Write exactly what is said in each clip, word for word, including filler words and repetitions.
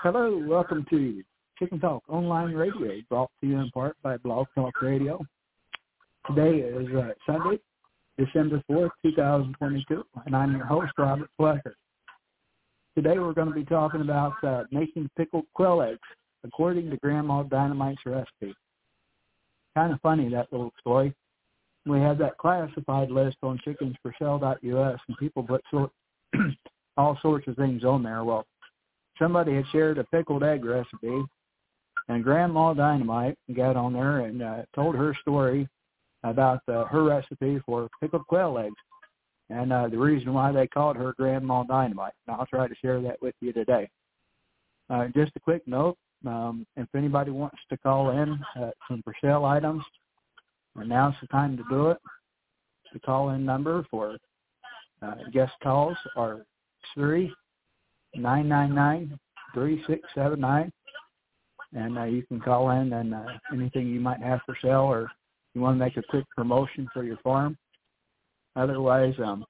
Hello, welcome to Chicken Talk Online Radio, brought to you in part by Blog Talk Radio. Today is uh, Sunday, December fourth, twenty twenty-two, and I'm your host, Robert Flecker. Today we're going to be talking about uh, making pickled quail eggs, according to Grandma Dynamite's recipe. Kind of funny, that little story. We have that classified list on chickens for sale dot U S, and people put sort, all sorts of things on there. Well, somebody had shared a pickled egg recipe, and Grandma Dynamite got on there and uh, told her story about uh, her recipe for pickled quail eggs, and uh, the reason why they called her Grandma Dynamite. And I'll try to share that with you today. Uh, just a quick note, um, if anybody wants to call in uh, some for sale items, now's the time to do it. The call-in number for uh, guest calls are three nine nine nine, three six seven nine, and uh, you can call in and uh, anything you might have for sale, or you want to make a quick promotion for your farm. Otherwise, um,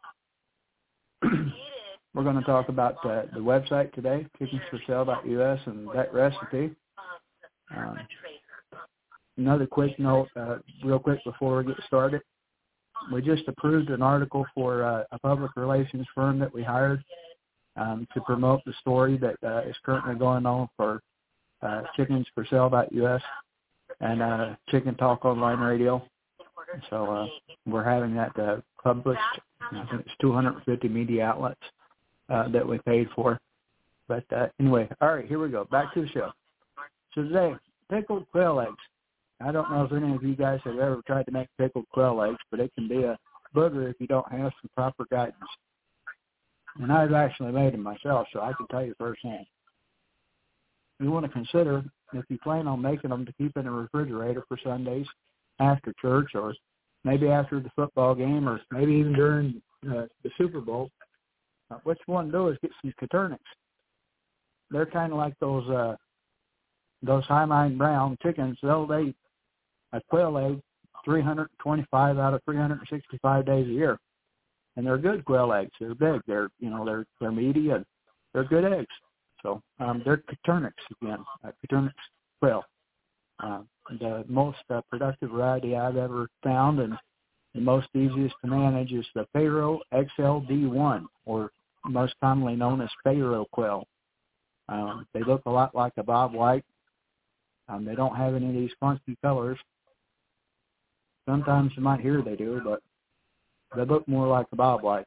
we're going to talk about uh, the website today, chickens for sale dot U S, and that recipe. Um, another quick note, uh, real quick before we get started. We just approved an article for uh, a public relations firm that we hired Um, to promote the story that uh, is currently going on for uh, chickens for sale dot U S and uh, Chicken Talk Online Radio. So uh, we're having that uh, published. I think it's two hundred fifty media outlets uh, that we paid for. But uh, anyway, all right, here we go. Back to the show. So today, pickled quail eggs. I don't know if any of you guys have ever tried to make pickled quail eggs, but it can be a booger if you don't have some proper guidance. And I've actually made them myself, so I can tell you firsthand. You want to consider, if you plan on making them to keep in the refrigerator for Sundays after church, or maybe after the football game, or maybe even during uh, the Super Bowl, uh, what you want to do is get some Coturnix. They're kind of like those uh, those high-mind brown chickens. They'll lay a quail egg three hundred twenty-five out of three hundred sixty-five days a year. And they're good quail eggs. They're big. They're, you know, they're they're meaty, and they're good eggs. So um, they're Coturnix again, uh, Coturnix quail. Uh, the most uh, productive variety I've ever found, and the most easiest to manage, is the Pharaoh X L D one, or most commonly known as Pharaoh quail. Um, they look a lot like a Bob White. Um, they don't have any of these funky colors. Sometimes you might hear they do, but they look more like a Bob White.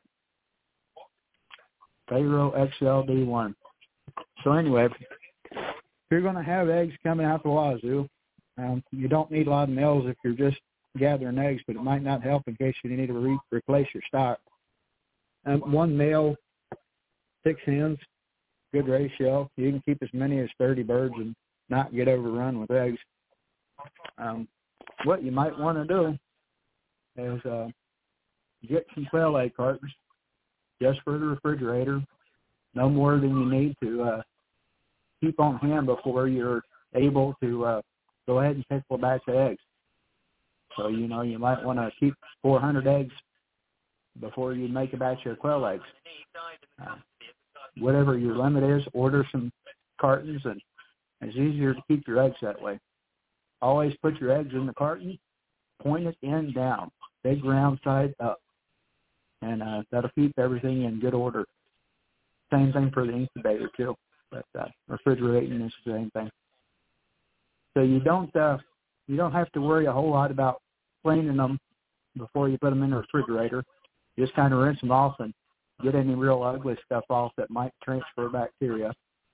Pharaoh X L D one. So anyway, if you're going to have eggs coming out the wazoo, um, you don't need a lot of males if you're just gathering eggs, but it might not help in case you need to re- replace your stock. Um, one male, six hens, good ratio. You can keep as many as thirty birds and not get overrun with eggs. Um, what you might want to do is uh, get some quail egg cartons just for the refrigerator, no more than you need to uh, keep on hand before you're able to uh, go ahead and pickle a batch of eggs. So, you know, you might want to keep four hundred eggs before you make a batch of quail eggs. Uh, whatever your limit is, order some cartons, and it's easier to keep your eggs that way. Always put your eggs in the carton, point it end down, big round side up, and uh, that'll keep everything in good order. Same thing for the incubator too, but uh, refrigerating is the same thing. So you don't uh, you don't have to worry a whole lot about cleaning them before you put them in the refrigerator. Just kind of rinse them off and get any real ugly stuff off that might transfer bacteria.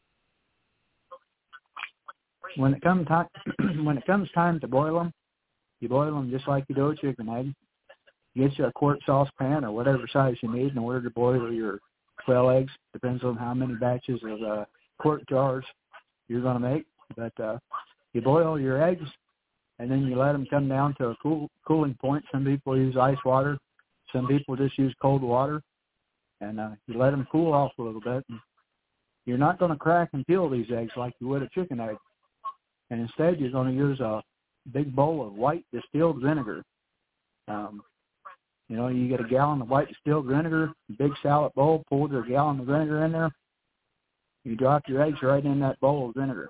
When it comes time, when it comes time to boil them, you boil them just like you do a chicken egg. Get you a quart saucepan or whatever size you need in order to boil your quail eggs. Depends on how many batches of uh, quart jars you're going to make. But uh, you boil your eggs, and then you let them come down to a cool cooling point. Some people use ice water. Some people just use cold water. And uh, you let them cool off a little bit. And you're not going to crack and peel these eggs like you would a chicken egg. And instead, you're going to use a big bowl of white distilled vinegar. Um, you know, you get a gallon of white distilled vinegar, a big salad bowl, pour your gallon of vinegar in there, You drop your eggs right in that bowl of vinegar.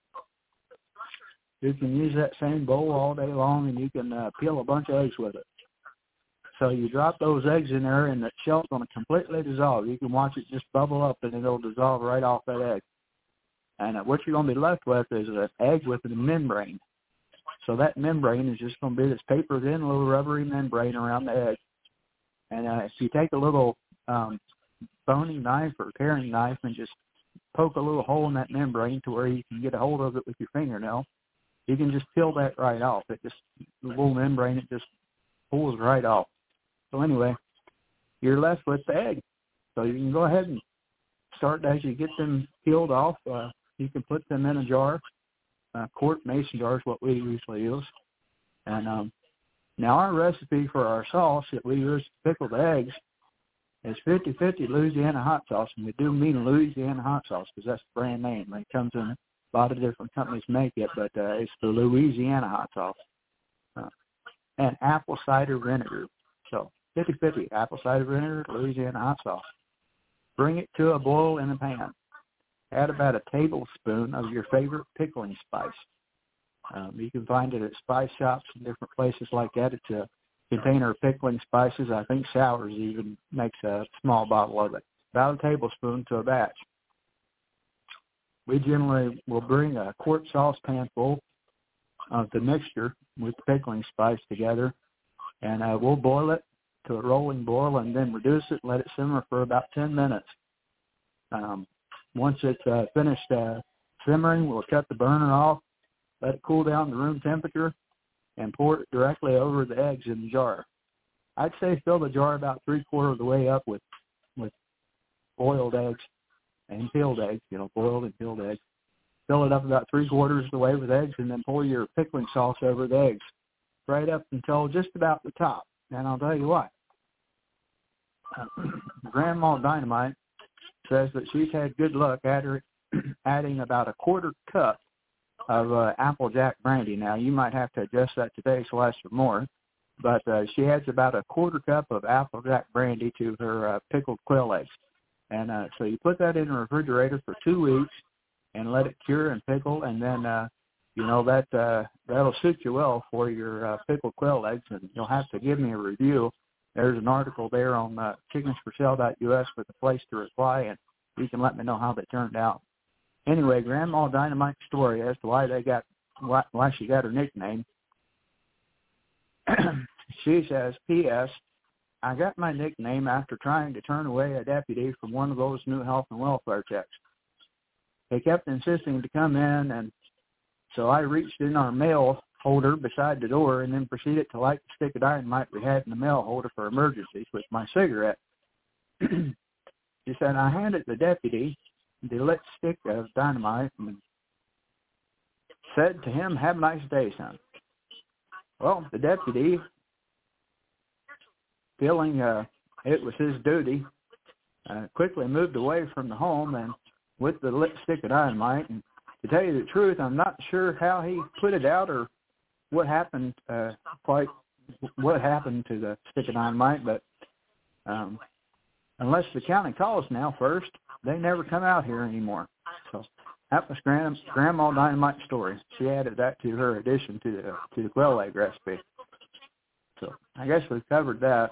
You can use that same bowl all day long, and you can uh, peel a bunch of eggs with it. So you drop those eggs in there, and the shell's going to completely dissolve. You can watch it just bubble up, and it'll dissolve right off that egg. And uh, what you're going to be left with is an egg with a membrane. So that membrane is just going to be this paper-thin little rubbery membrane around the egg. And uh, if you take a little um, boning knife or paring knife and just poke a little hole in that membrane to where you can get a hold of it with your fingernail, you can just peel that right off. It just, the little membrane, it just pulls right off. So anyway, you're left with the egg. So you can go ahead and start as you get them peeled off. Uh, you can put them in a jar. Uh, quart mason jar is what we usually use. And um, now our recipe for our sauce that we use to pickle the eggs is fifty-fifty Louisiana hot sauce. And we do mean Louisiana hot sauce because that's the brand name. It comes in a lot of different companies make it, but uh, it's the Louisiana hot sauce. Uh, and apple cider vinegar. So fifty-fifty apple cider vinegar, Louisiana hot sauce. Bring it to a boil in a pan. Add about a tablespoon of your favorite pickling spice. Um, you can find it at spice shops and different places like that. It's a container of pickling spices. I think Sours even makes a small bottle of it. About a tablespoon to a batch. We generally will bring a quart saucepan full of the mixture with the pickling spice together, and uh, we'll boil it to a rolling boil and then reduce it and let it simmer for about ten minutes. Um, once it's uh, finished uh, simmering, we'll cut the burner off, let it cool down to room temperature, and pour it directly over the eggs in the jar. I'd say fill the jar about three-quarters of the way up with, with boiled eggs and peeled eggs, you know, boiled and peeled eggs. Fill it up about three-quarters of the way with eggs, and then pour your pickling sauce over the eggs right up until just about the top. And I'll tell you what, uh, Grandma Dynamite says that she's had good luck at her, adding about a quarter cup of uh, Applejack brandy. Now, you might have to adjust that today so ask for more, but uh, she adds about a quarter cup of Applejack brandy to her uh, pickled quail eggs. And uh, so you put that in the refrigerator for two weeks and let it cure and pickle, and then, uh, you know, that, uh, that'll suit you well for your uh, pickled quail eggs, and you'll have to give me a review. There's an article there on uh, chickens for sale dot U S with a place to reply, and you can let me know how they turned out. Anyway, Grandma Dynamite's story as to why they got why, why she got her nickname. She says, P S I got my nickname after trying to turn away a deputy from one of those new health and welfare checks. He kept insisting to come in, and so I reached in our mail holder beside the door and then proceeded to light the stick of dynamite we had in the mail holder for emergencies with my cigarette. She said, I handed the deputy the lit stick of dynamite and said to him, have a nice day, son. Well, the deputy, feeling uh, it was his duty, uh, quickly moved away from the home and with the lit stick of dynamite. And to tell you the truth, I'm not sure how he put it out or what happened, uh, quite what happened to the stick of dynamite, but um, unless the county calls now first, they never come out here anymore. So that was Grand, Grandma Dynamite's story. She added that to her addition to the to the quail egg recipe. So I guess we've covered that.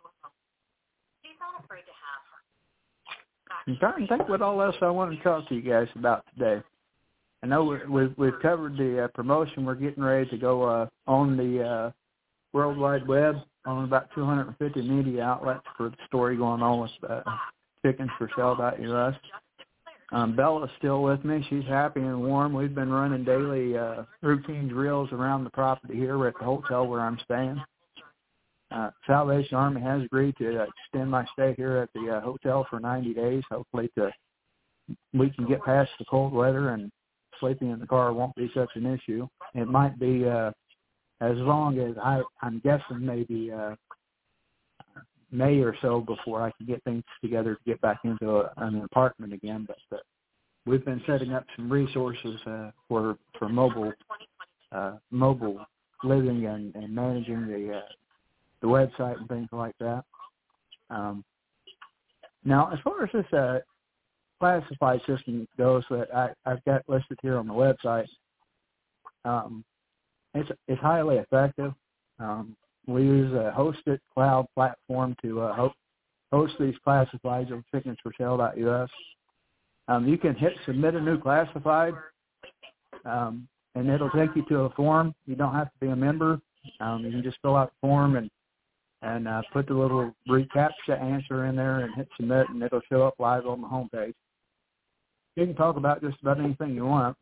I'm trying to think what all else I want to talk to you guys about today. I know we've, we've, we've covered the uh, promotion. We're getting ready to go uh, on the uh, World Wide Web on about two hundred fifty media outlets for the story going on with uh, chickens for sale dot U S. Um, Bella's still with me. She's happy and warm. We've been running daily uh, routine drills around the property here. We're at the hotel where I'm staying. Uh, Salvation Army has agreed to uh, extend my stay here at the uh, hotel for ninety days. Hopefully to, we can get past the cold weather and sleeping in the car won't be such an issue. It might be uh, as long as I, I'm guessing maybe uh, May or so before I can get things together to get back into a, an apartment again. But uh, we've been setting up some resources uh, for for mobile uh, mobile living and, and managing the uh, the website and things like that. Um, now, as far as this uh, classified system goes that I, I've got listed here on the website, um, it's, it's highly effective. Um, we use a hosted cloud platform to uh, host, host these classifieds on chickens for sale dot U S. Um, you can hit submit a new classified, um, and it'll take you to a form. You don't have to be a member. Um, you can just fill out the form and and uh, put the little reCAPTCHA answer in there and hit submit, and it'll show up live on the homepage. You can talk about just about anything you want.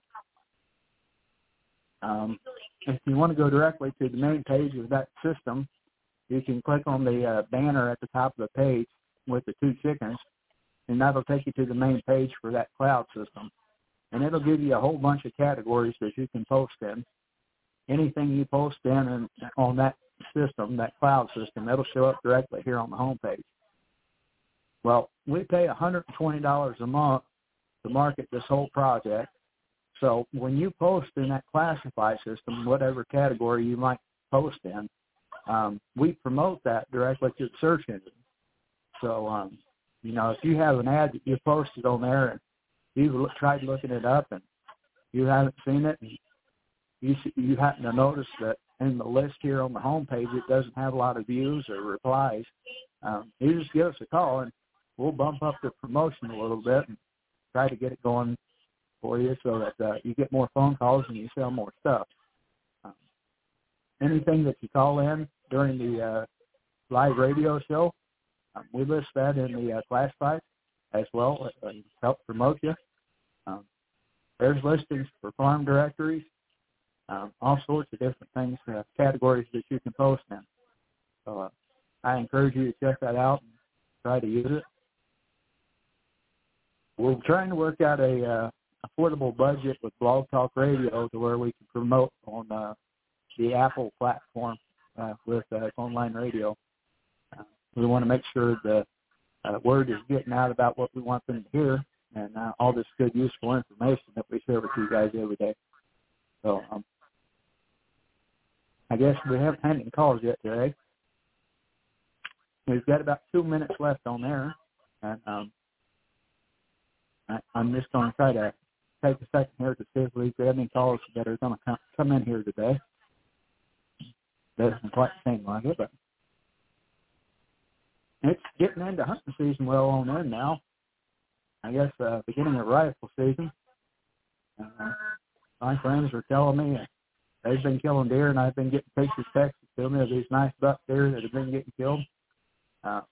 Um, if you want to go directly to the main page of that system, you can click on the uh, banner at the top of the page with the two chickens, and that'll take you to the main page for that cloud system. And it'll give you a whole bunch of categories that you can post in. Anything you post in and on that system, that cloud system, it'll show up directly here on the homepage. Well, we pay one hundred twenty dollars a month to market this whole project. So when you post in that classify system, whatever category you might post in, um, we promote that directly to the search engine. So, um, you know, if you have an ad that you posted on there and you've look, tried looking it up and you haven't seen it, and you you happen to notice that in the list here on the homepage it doesn't have a lot of views or replies, um, you just give us a call and we'll bump up the promotion a little bit and try to get it going for you so that uh, you get more phone calls and you sell more stuff. Um, anything that you call in during the uh, live radio show, um, we list that in the uh, classifieds as well uh, to help promote you. Um, there's listings for farm directories, um, all sorts of different things, uh, categories that you can post in. So uh, I encourage you to check that out and try to use it. We're trying to work out a uh, affordable budget with Blog Talk Radio to where we can promote on uh, the Apple platform uh, with uh, online radio. Uh, we want to make sure the uh, word is getting out about what we want them to hear and uh, all this good, useful information that we share with you guys every day. So um, I guess we haven't had any calls yet today. We've got about two minutes left on there, and um, I, I'm just going to try to take a second here to see if we have any calls that are going to come, come in here today. Doesn't quite seem like it, but it's getting into hunting season well on in now. I guess uh, beginning of rifle season. Uh, my friends are telling me they've been killing deer, and I've been getting pictures texted to me of these nice buck deer that have been getting killed. Uh,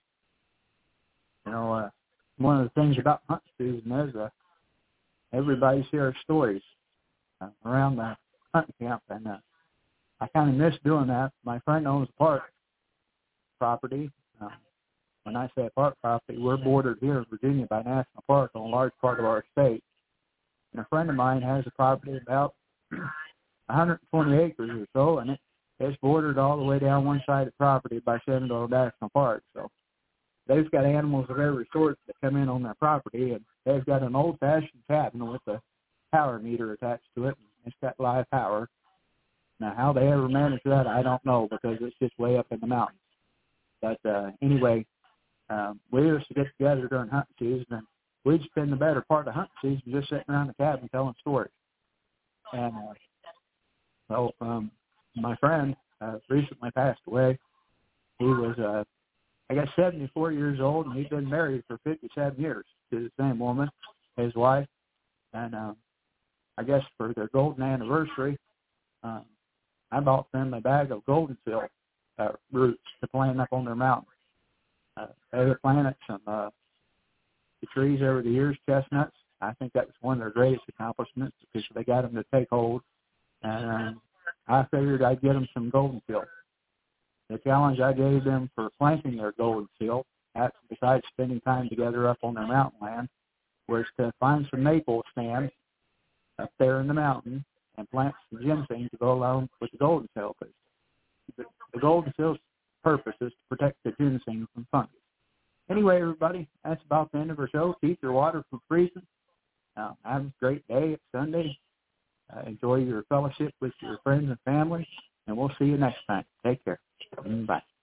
you know, uh, one of the things about hunting season is uh, everybody shares stories uh, around the hunting camp, and uh, I kind of miss doing that. My friend owns a park property. Uh, when I say a park property, we're bordered here in Virginia by national park on a large part of our state. And a friend of mine has a property about one hundred twenty acres or so, and it, it's bordered all the way down one side of the property by Shenandoah National Park. So they've got animals of every sort that come in on their property, and they've got an old-fashioned cabin with a power meter attached to it. It's got live power. Now, how they ever manage that, I don't know, because it's just way up in the mountains. But uh, anyway, um, we used to get together during hunting season, and we'd spend the better part of hunting season just sitting around the cabin telling stories. And uh, so um, my friend uh, recently passed away. He was, uh, I guess, seventy-four years old, and he'd been married for fifty-seven years to the same woman, his wife. And um, I guess for their golden anniversary, um, I bought them a bag of golden seal uh, roots to plant up on their mountain. Uh, they have planted some uh, the trees over the years, chestnuts. I think that was one of their greatest accomplishments because they got them to take hold. And um, I figured I'd get them some golden seal. The challenge I gave them for planting their golden seal, at, besides spending time together up on their mountain land, was to find some maple stands up there in the mountain and plant some ginseng to go along with the golden seal. Because the, the golden seal's purpose is to protect the ginseng from fungus. Anyway, everybody, that's about the end of our show. Keep your water from freezing. Uh, have a great day. It's Sunday. Uh, enjoy your fellowship with your friends and family, and we'll see you next time. Take care. Bye.